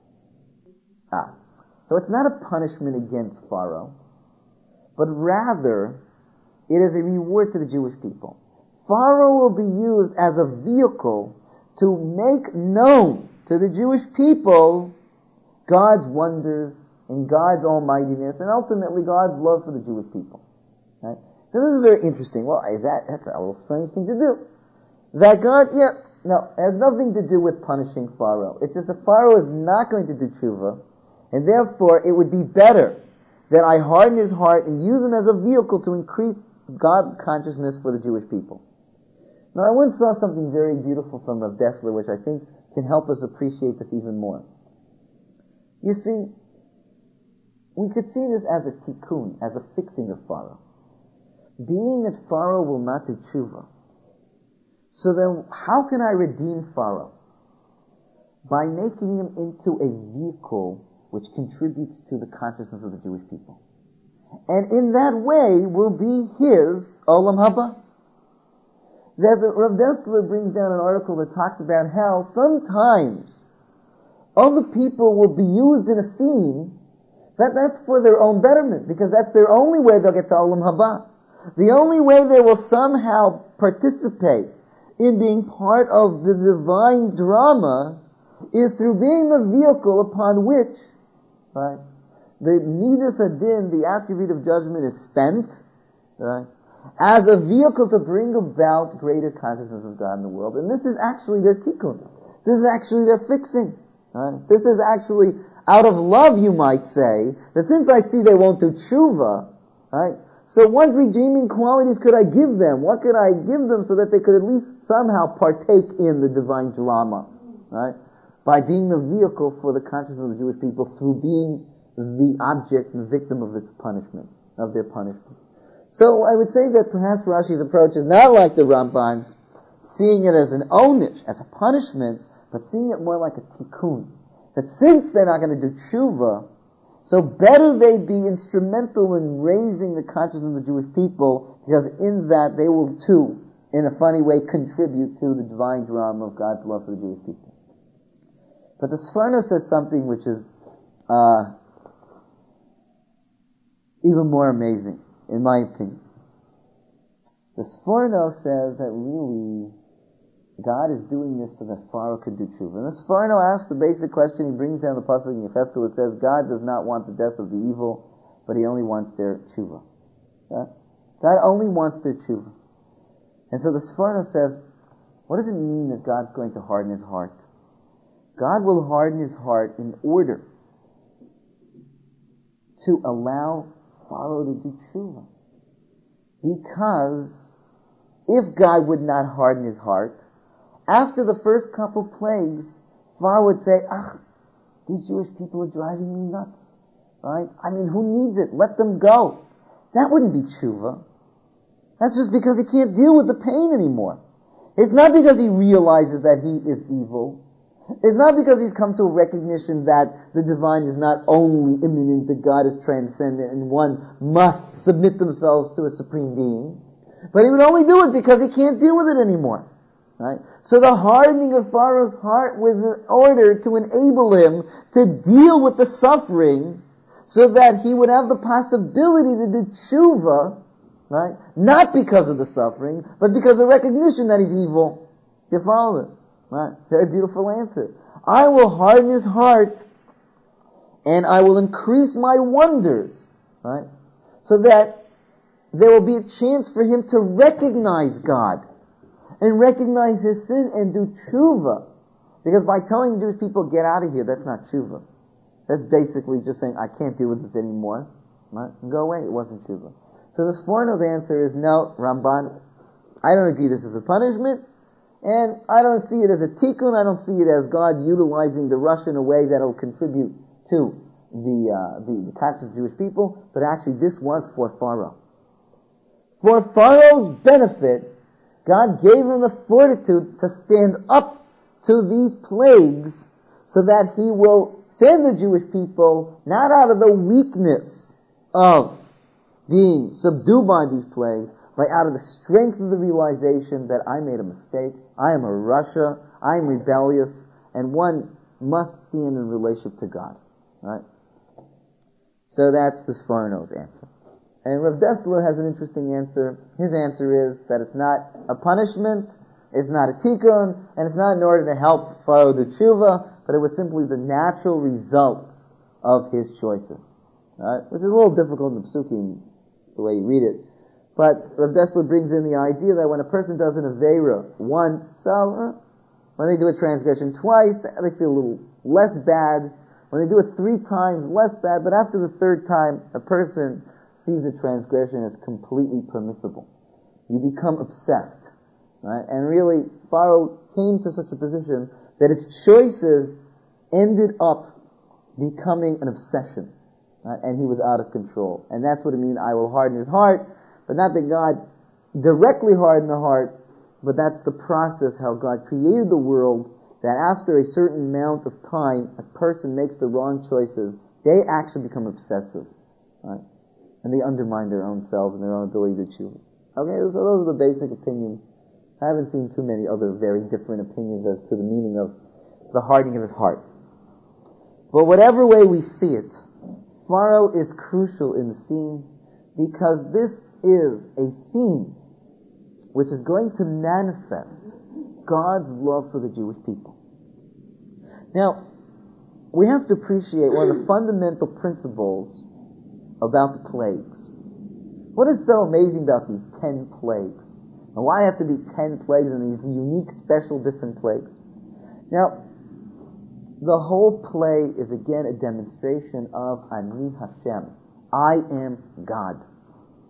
Ah, so it's not a punishment against Pharaoh, but rather it is a reward to the Jewish people. Pharaoh will be used as a vehicle to make known to the Jewish people God's wonders and God's almightiness and ultimately God's love for the Jewish people. Right? So this is very interesting. Well, is that, that's a little strange thing to do. That God, yeah, no, it has nothing to do with punishing Pharaoh. It's just that Pharaoh is not going to do tshuva, and therefore it would be better that I harden his heart and use him as a vehicle to increase God consciousness for the Jewish people. Now, I once saw something very beautiful from Rav Dessler, which I think can help us appreciate this even more. You see, we could see this as a tikkun, as a fixing of Pharaoh. Being that Pharaoh will not do tshuva, so then how can I redeem Pharaoh? By making him into a vehicle which contributes to the consciousness of the Jewish people. And in that way will be his Olam Haba. That the, Rav Dessler brings down an article that talks about how sometimes other people will be used in a scene that that's for their own betterment, because that's their only way they'll get to Olam Haba. The only way they will somehow participate in being part of the divine drama is through being the vehicle upon which, right, the Midas Adin, the attribute of judgment, is spent, right, as a vehicle to bring about greater consciousness of God in the world. And this is actually their tikkun. This is actually their fixing. Right? This is actually out of love, you might say, that since I see they won't do tshuva, right, So what redeeming qualities could I give them? What could I give them so that they could at least somehow partake in the divine drama, right? By being the vehicle for the consciousness of the Jewish people through being the object and the victim of its punishment, of their punishment. So I would say that perhaps Rashi's approach is not like the Ramban's, seeing it as an onus, as a punishment, but seeing it more like a tikkun. That since they're not going to do tshuva, so better they be instrumental in raising the consciousness of the Jewish people, because in that they will too, in a funny way, contribute to the divine drama of God's love for the Jewish people. But the Sforno says something which is uh, even more amazing, in my opinion. The Sforno says that really God is doing this so that Pharaoh could do tshuva. And the Sforno asks the basic question. He brings down the pasuk in Yechezkel that says God does not want the death of the evil, but He only wants their tshuva. Yeah? God only wants their tshuva. And so the Sforno says, what does it mean that God's going to harden His heart? God will harden His heart in order to allow Pharaoh to do tshuva. Because if God would not harden his heart, after the first couple plagues, Pharaoh would say, ah, these Jewish people are driving me nuts. Right? I mean, who needs it? Let them go. That wouldn't be tshuva. That's just because he can't deal with the pain anymore. It's not because he realizes that he is evil. It's not because he's come to a recognition that the divine is not only immanent, that God is transcendent and one must submit themselves to a supreme being. But he would only do it because he can't deal with it anymore. Right? So the hardening of Pharaoh's heart was in order to enable him to deal with the suffering so that he would have the possibility to do tshuva, right? Not because of the suffering, but because of the recognition that he's evil. You follow this? Right? Very beautiful answer. I will harden his heart and I will increase my wonders, right? So that there will be a chance for him to recognize God and recognize his sin and do tshuva. Because by telling the Jewish people, get out of here, that's not tshuva. That's basically just saying, I can't deal with this anymore. Right? Go away. It wasn't tshuva. So the Sforno's answer is, no, Ramban, I don't agree this is a punishment, and I don't see it as a tikkun, I don't see it as God utilizing the rush in a way that will contribute to the, uh, the, the conscious Jewish people, but actually this was for Pharaoh. For Pharaoh's benefit, God gave him the fortitude to stand up to these plagues so that he will send the Jewish people not out of the weakness of being subdued by these plagues, but out of the strength of the realization that I made a mistake, I am a Rasha, I am rebellious, and one must stand in relationship to God. Right? So that's the Sforno's answer. And Rav Dessler has an interesting answer. His answer is that it's not a punishment, it's not a tikkun, and it's not in order to help Pharaoh do tshuva, but it was simply the natural results of his choices. Right? Which is a little difficult in the Psukim, the way you read it. But Rav Dessler brings in the idea that when a person does an Aveira once, so uh, when they do a transgression twice, they feel a little less bad. When they do it three times, less bad. But after the third time, a person sees the transgression as completely permissible. You become obsessed. Right? And really, Pharaoh came to such a position that his choices ended up becoming an obsession. Right? And he was out of control. And that's what it means, I will harden his heart. But not that God directly hardened the heart, but that's the process how God created the world, that after a certain amount of time, a person makes the wrong choices, they actually become obsessive. Right? And they undermine their own selves and their own ability to choose. Okay, so those are the basic opinions. I haven't seen too many other very different opinions as to the meaning of the hardening of his heart. But whatever way we see it, Pharaoh is crucial in the scene because this is a scene which is going to manifest God's love for the Jewish people. Now, we have to appreciate one of the fundamental principles about the plagues. What is so amazing about these ten plagues? And why have to be ten plagues and these unique, special, different plagues? Now, the whole play is again a demonstration of Ani Hashem. I am God.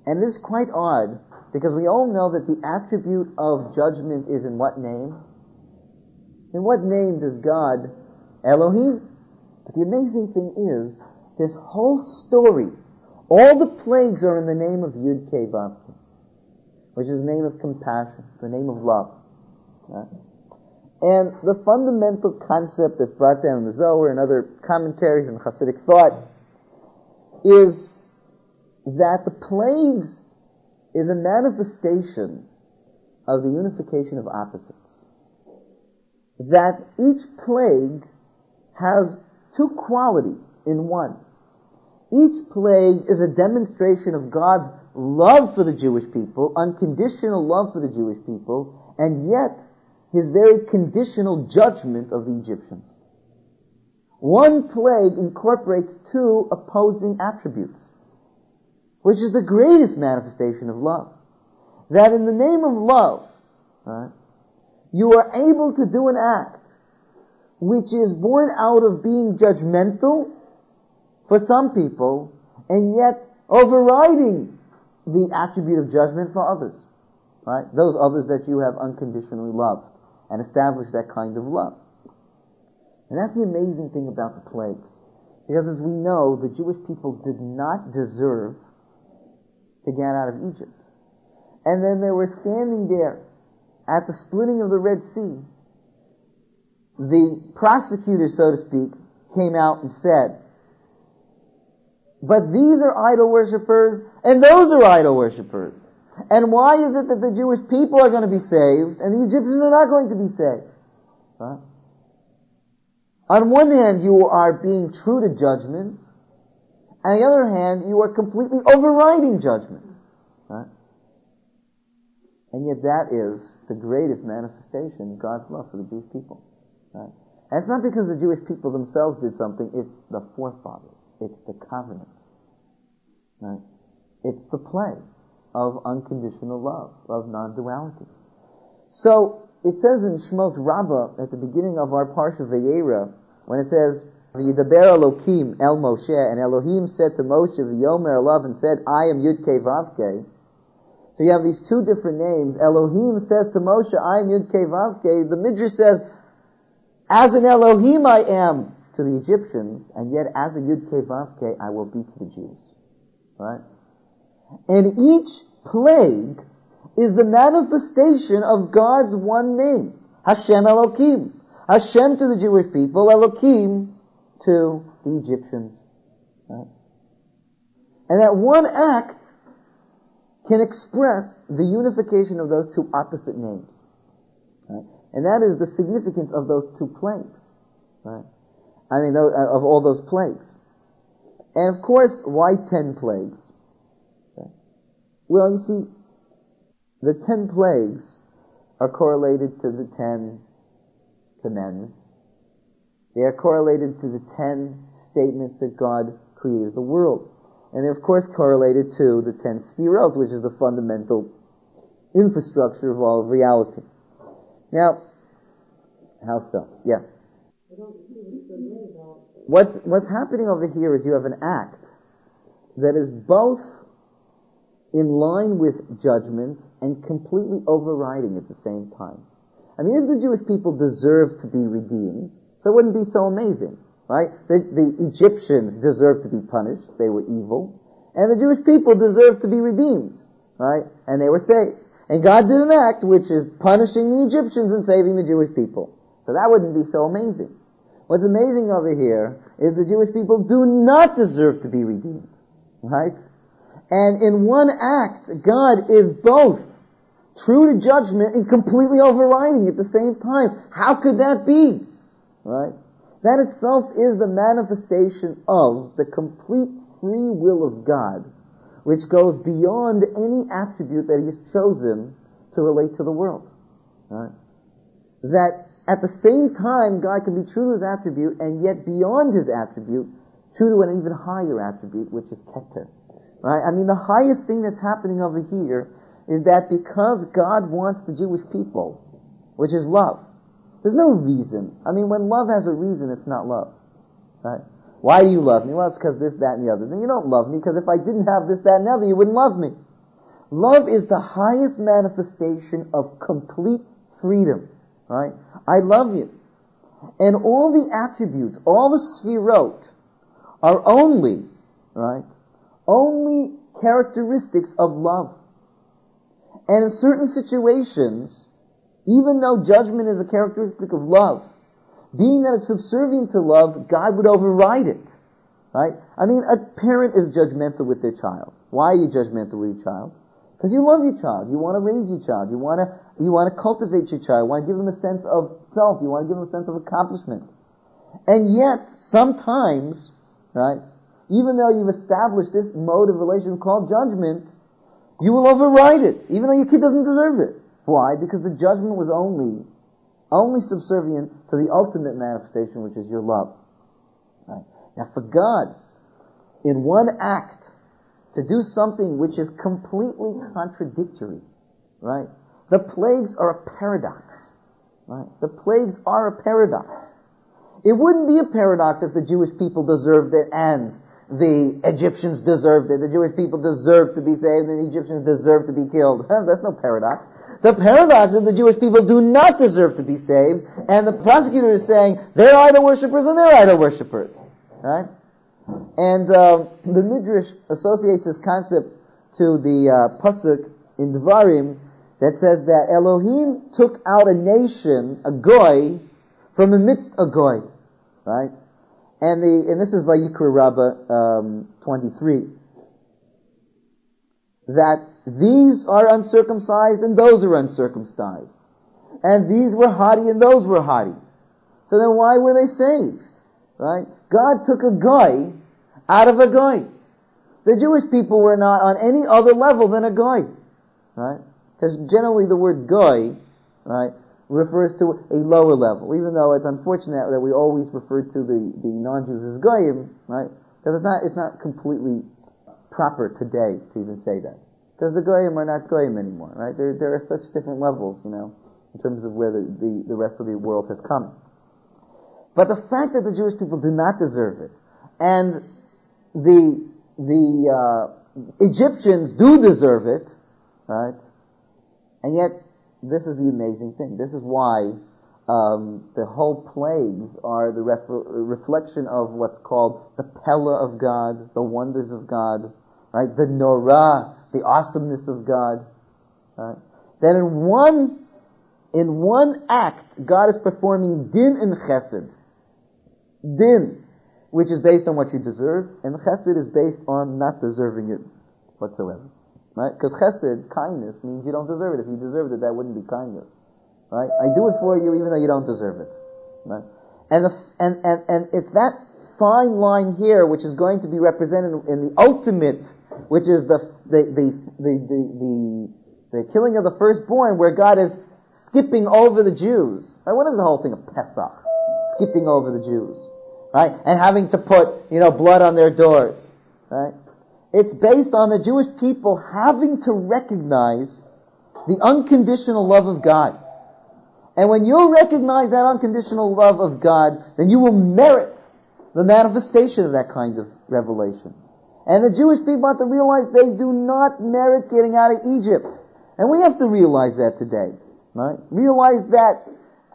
And it is quite odd, because we all know that the attribute of judgment is in what name? In what name does God, Elohim? But the amazing thing is, this whole story, all the plagues are in the name of Yud Kei Vav Kei, which is the name of compassion, the name of love. Right? And the fundamental concept that's brought down in the Zohar and other commentaries and Hasidic thought is that the plagues is a manifestation of the unification of opposites. That each plague has two qualities in one. Each plague is a demonstration of God's love for the Jewish people, unconditional love for the Jewish people, and yet His very conditional judgment of the Egyptians. One plague incorporates two opposing attributes, which is the greatest manifestation of love. That in the name of love, right, you are able to do an act which is born out of being judgmental for some people, and yet overriding the attribute of judgment for others. Right? Those others that you have unconditionally loved, and established that kind of love. And that's the amazing thing about the plagues. Because as we know, the Jewish people did not deserve to get out of Egypt. And then they were standing there at the splitting of the Red Sea. The prosecutor, so to speak, came out and said, but these are idol worshippers, and those are idol worshippers. And why is it that the Jewish people are going to be saved, and the Egyptians are not going to be saved? Right? On one hand, you are being true to judgment. On the other hand, you are completely overriding judgment. Right? And yet that is the greatest manifestation of God's love for the Jewish people. Right? And it's not because the Jewish people themselves did something, it's the forefathers. It's the covenant. Right? It's the play of unconditional love, of non-duality. So, it says in Shemot Rabbah, at the beginning of our Parsha Vayera, when it says, V'yidaber Elokim el Moshe, and Elohim said to Moshe, V'yomer Elav, and said, I am Yud Kei Vav Kei. So you have these two different names. Elohim says to Moshe, I am Yud Kei Vav Kei. The Midrash says, as an Elohim I am to the Egyptians, and yet as a Yud Kei Vav Kei I will be to the Jews. Right? And each plague is the manifestation of God's one name. Hashem Elokim. Hashem to the Jewish people, Elokim to the Egyptians. Right? And that one act can express the unification of those two opposite names. Right? And that is the significance of those two plagues. Right? I mean, of all those plagues. And of course, why ten plagues? Okay. Well, you see, the ten plagues are correlated to the ten commandments. They are correlated to the ten statements that God created the world. And they're of course correlated to the ten sefirot, which is the fundamental infrastructure of all of reality. Now, how so? Yeah. What's, what's happening over here is you have an act that is both in line with judgment and completely overriding at the same time. I mean, if the Jewish people deserve to be redeemed, so it wouldn't be so amazing, right? The, the Egyptians deserve to be punished, they were evil, and the Jewish people deserve to be redeemed, right? And they were saved. And God did an act which is punishing the Egyptians and saving the Jewish people. So that wouldn't be so amazing. What's amazing over here is the Jewish people do not deserve to be redeemed, right? And in one act, God is both true to judgment and completely overriding at the same time. How could that be? Right? That itself is the manifestation of the complete free will of God, which goes beyond any attribute that He has chosen to relate to the world. Right? That at the same time, God can be true to His attribute, and yet beyond His attribute, true to an even higher attribute, which is Keter. Right? I mean, the highest thing that's happening over here is that because God wants the Jewish people, which is love, there's no reason. I mean, when love has a reason, it's not love. Right? Why do you love me? Well, it's because this, that, and the other. Then you don't love me because if I didn't have this, that, and the other, you wouldn't love me. Love is the highest manifestation of complete freedom, right? I love you. And all the attributes, all the sfirot, are only, right, only characteristics of love. And in certain situations, even though judgment is a characteristic of love, being that it's subservient to love, God would override it, right? I mean, a parent is judgmental with their child. Why are you judgmental with your child? Because you love your child. You want to raise your child. You want to, you want to cultivate your child. You want to give them a sense of self. You want to give them a sense of accomplishment. And yet, sometimes, right, even though you've established this mode of relation called judgment, you will override it, even though your kid doesn't deserve it. Why? Because the judgment was only, only subservient to the ultimate manifestation, which is your love. Right? Now, for God, in one act, to do something which is completely contradictory, right? The plagues are a paradox, right? The plagues are a paradox. It wouldn't be a paradox if the Jewish people deserved it and the Egyptians deserved it. The Jewish people deserved to be saved and the Egyptians deserved to be killed. That's no paradox. The paradox is the Jewish people do not deserve to be saved, and the prosecutor is saying they're idol worshippers and they're idol worshippers, right? And uh, the Midrash associates this concept to the uh, pasuk in Devarim that says that Elohim took out a nation, a goy, from amidst a goy, right? And the and this is Vayikra Rabbah um, twenty-three. That these are uncircumcised and those are uncircumcised, and these were haughty and those were haughty. So then, why were they saved? Right? God took a goy out of a goy. The Jewish people were not on any other level than a goy, right? Because generally the word goy, right, refers to a lower level, even though it's unfortunate that we always refer to the, the non-Jews as goyim, right? Because it's not, it's not completely proper today to even say that. Because the goyim are not goyim anymore, right? There, there are such different levels, you know, in terms of where the, the, the rest of the world has come. But the fact that the Jewish people do not deserve it, and the the uh, Egyptians do deserve it, right? And yet, this is the amazing thing. This is why um, the whole plagues are the ref- reflection of what's called the Pella of God, the wonders of God, right? The Norah, the awesomeness of God. Right? That in one in one act, God is performing din and chesed. Din, which is based on what you deserve, and chesed is based on not deserving it whatsoever. Right? Because chesed, kindness, means you don't deserve it. If you deserved it, that wouldn't be kindness. Right? I do it for you even though you don't deserve it. Right? And, the, and, and, and it's that fine line here which is going to be represented in the ultimate, which is the, the, the, the, the, the, the killing of the firstborn, where God is skipping over the Jews. Right? What is the whole thing of Pesach? Skipping over the Jews. Right? And having to put, you know, blood on their doors. Right? It's based on the Jewish people having to recognize the unconditional love of God. And when you recognize that unconditional love of God, then you will merit the manifestation of that kind of revelation. And the Jewish people have to realize they do not merit getting out of Egypt. And we have to realize that today. Right? Realize that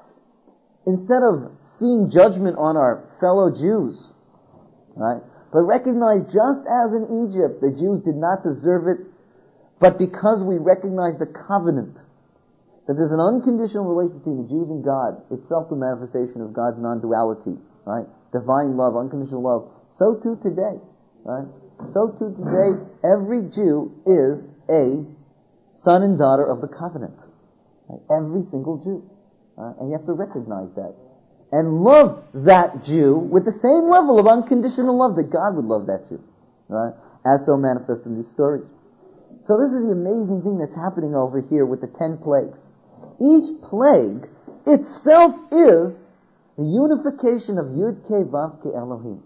instead of seeing judgment on our fellow Jews, right, but recognize just as in Egypt, the Jews did not deserve it, but because we recognize the covenant, that there's an unconditional relation between the Jews and God, itself the manifestation of God's non-duality, right? Divine love, unconditional love. So too today, right? So too today, every Jew is a son and daughter of the covenant. Right? Every single Jew. Right? And you have to recognize that. And love that Jew with the same level of unconditional love that God would love that Jew. Right? As so manifest in these stories. So this is the amazing thing that's happening over here with the ten plagues. Each plague itself is the unification of Yud Ke Vav Ke Elohim.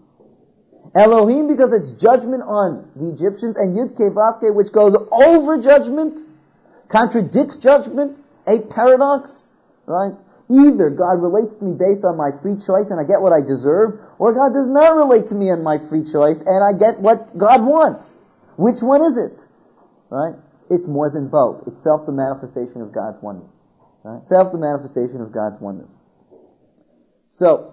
Elohim because it's judgment on the Egyptians, and Yud Ke Vav Ke, which goes over judgment, contradicts judgment, a paradox, right? Either God relates to me based on my free choice and I get what I deserve, or God does not relate to me on my free choice and I get what God wants. Which one is it? Right? it's more than both. Itself the manifestation of God's oneness. Right? Itself the manifestation of God's oneness. So,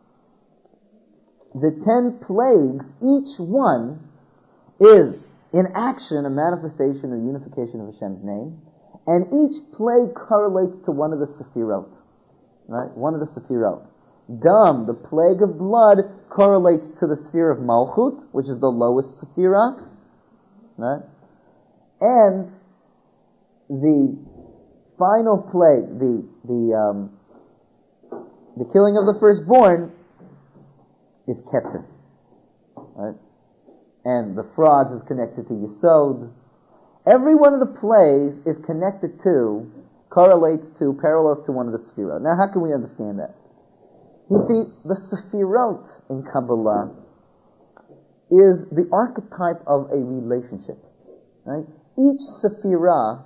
the ten plagues, each one is in action a manifestation of the unification of Hashem's name, and each plague correlates to one of the Sefirot. Right? One of the Sefirot. Dam, the plague of blood, correlates to the sphere of Malchut, which is the lowest Sephirah. Right? And the final plague, the the um, the killing of the firstborn, is Keter. Right? And the frauds is connected to Yesod. Every one of the plays is connected to, correlates to, parallels to one of the Sefirot. Now, how can we understand that? You see, the Sefirot in Kabbalah is the archetype of a relationship. Right? Each Sephirah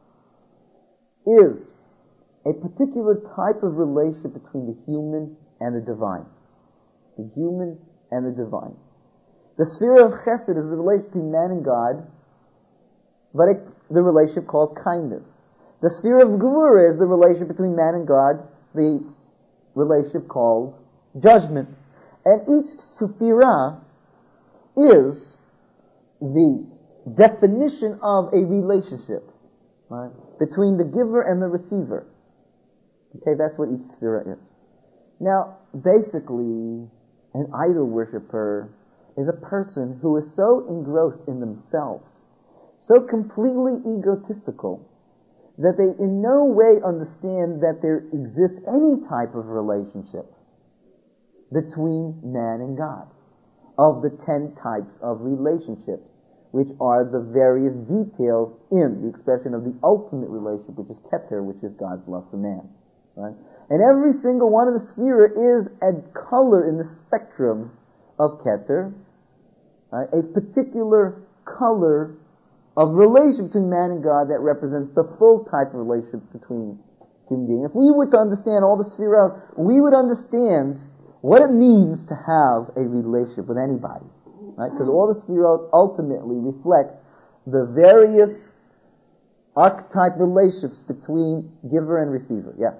is a particular type of relationship between the human and the divine. The human and the divine. The sphere of Chesed is the relationship between man and God, but it, the relationship called kindness. The sphere of Gevurah is the relationship between man and God, the relationship called judgment. And each Sephirah is the definition of a relationship, right, between the giver and the receiver. Okay, that's what each Sephirah is. Now, basically, an idol worshiper is a person who is so engrossed in themselves, so completely egotistical, that they in no way understand that there exists any type of relationship between man and God, of the ten types of relationships, which are the various details in the expression of the ultimate relationship, which is Keter, which is God's love for man. Right? And every single one of the Sephirah is a color in the spectrum of Keter, right? A particular color of relation between man and God that represents the full type of relationship between human beings. If we were to understand all the Sephirah, we would understand what it means to have a relationship with anybody. Right? Because all the Sephirah ultimately reflect the various archetype relationships between giver and receiver. Yeah.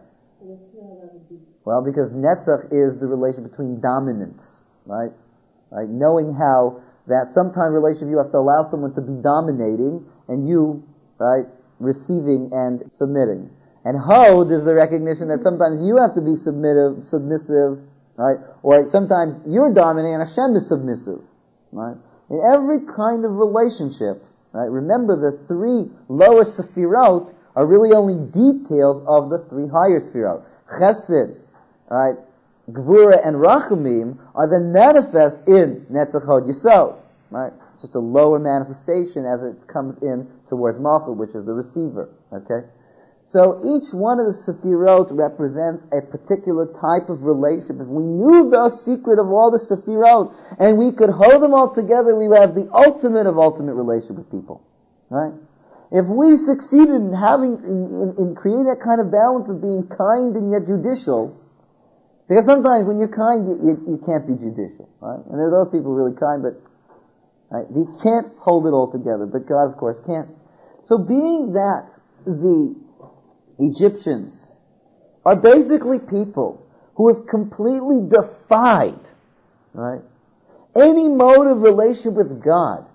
Well, because Netzach is the relation between dominance, right? Right? Knowing how that sometimes relationship you have to allow someone to be dominating and you, right, receiving and submitting. And Hod is the recognition that sometimes you have to be submissive, submissive, right? Or sometimes you're dominating and Hashem is submissive, right? In every kind of relationship, right? Remember the three lower Sephirot are really only details of the three higher Sephirot. Chesed, right, Gevurah and Rachamim are then manifest in Netzach Hod Yesod, right? It's just a lower manifestation as it comes in towards Malchut, which is the receiver, okay? So each one of the Sephirot represents a particular type of relationship. If we knew the secret of all the Sephirot and we could hold them all together, we would have the ultimate of ultimate relationship with people, right? If we succeeded in having, in, in, in creating that kind of balance of being kind and yet judicial, because sometimes when you're kind, you, you, you can't be judicial, right? And there are those people really kind, but right, you can't hold it all together. But God, of course, can. So being that the Egyptians are basically people who have completely defied, right, any mode of relationship with God,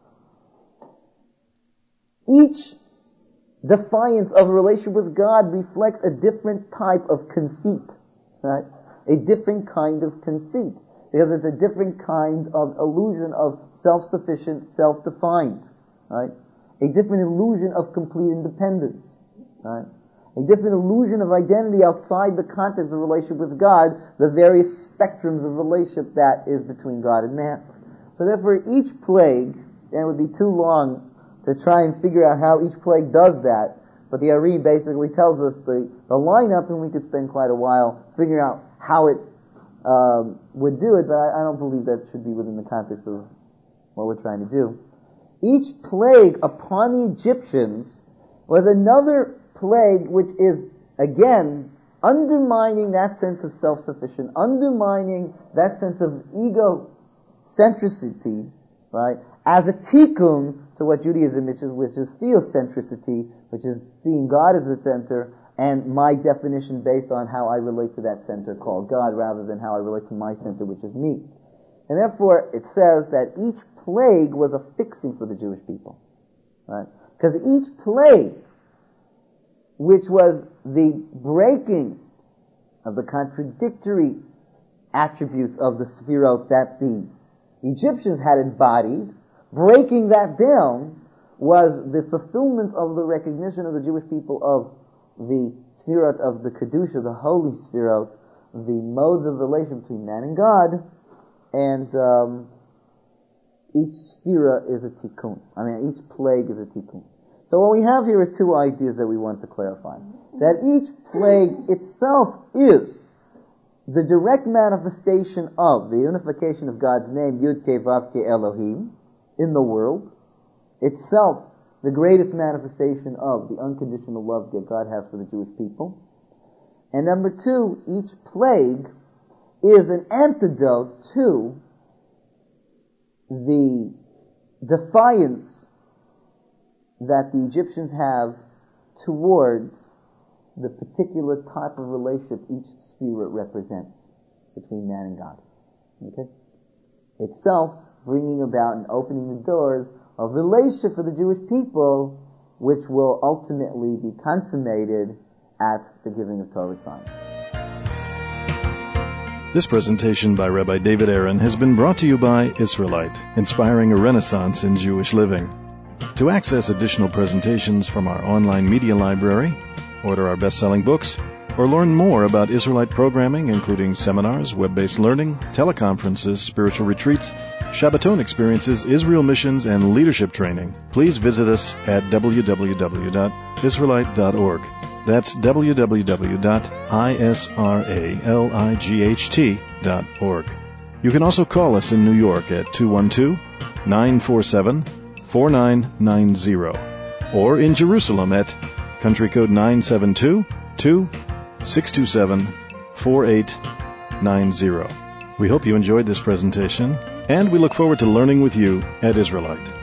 each defiance of a relationship with God reflects a different type of conceit, right? A different kind of conceit, because it's a different kind of illusion of self-sufficient, self-defined, right? A different illusion of complete independence, right? A different illusion of identity outside the context of relationship with God, the various spectrums of relationship that is between God and man. So therefore, each plague, and it would be too long to try and figure out how each plague does that, but the Ari basically tells us the, the lineup, and we could spend quite a while figuring out how it um, would do it, but I, I don't believe that should be within the context of what we're trying to do. Each plague upon the Egyptians was another plague which is, again, undermining that sense of self-sufficient, undermining that sense of egocentricity, right? as a tikkun to what Judaism is, which is theocentricity, which is seeing God as the center, and my definition based on how I relate to that center called God, rather than how I relate to my center, which is me. And therefore, it says that each plague was a fixing for the Jewish people. Right? Because each plague, which was the breaking of the contradictory attributes of the Sefirot that the Egyptians had embodied, breaking that down was the fulfillment of the recognition of the Jewish people of the Sefirot of the Kedusha, the holy Sefirot, the modes of relation between man and God, and um, each Sefirah is a tikkun. I mean, each plague is a tikkun. So what we have here are two ideas that we want to clarify. That each plague itself is the direct manifestation of the unification of God's name, Yud Kei Vav Kei Elohim, in the world, itself the greatest manifestation of the unconditional love that God has for the Jewish people. And number two, each plague is an antidote to the defiance that the Egyptians have towards the particular type of relationship each sphere represents between man and God. Okay? Itself bringing about and opening the doors of relationship for the Jewish people, which will ultimately be consummated at the giving of Torah Sinai. This presentation by Rabbi David Aaron has been brought to you by Israelite, inspiring a renaissance in Jewish living. To access additional presentations from our online media library, order our best-selling books, or learn more about Israelite programming, including seminars, web-based learning, teleconferences, spiritual retreats, Shabbaton experiences, Israel missions, and leadership training, please visit us at w w w dot israelite dot org. That's w w w dot israelight dot org. You can also call us in New York at two one two, nine four seven, four nine nine zero, or in Jerusalem at country code nine seven two, two six two seven, four eight nine zero. We hope you enjoyed this presentation, and we look forward to learning with you at Israelite.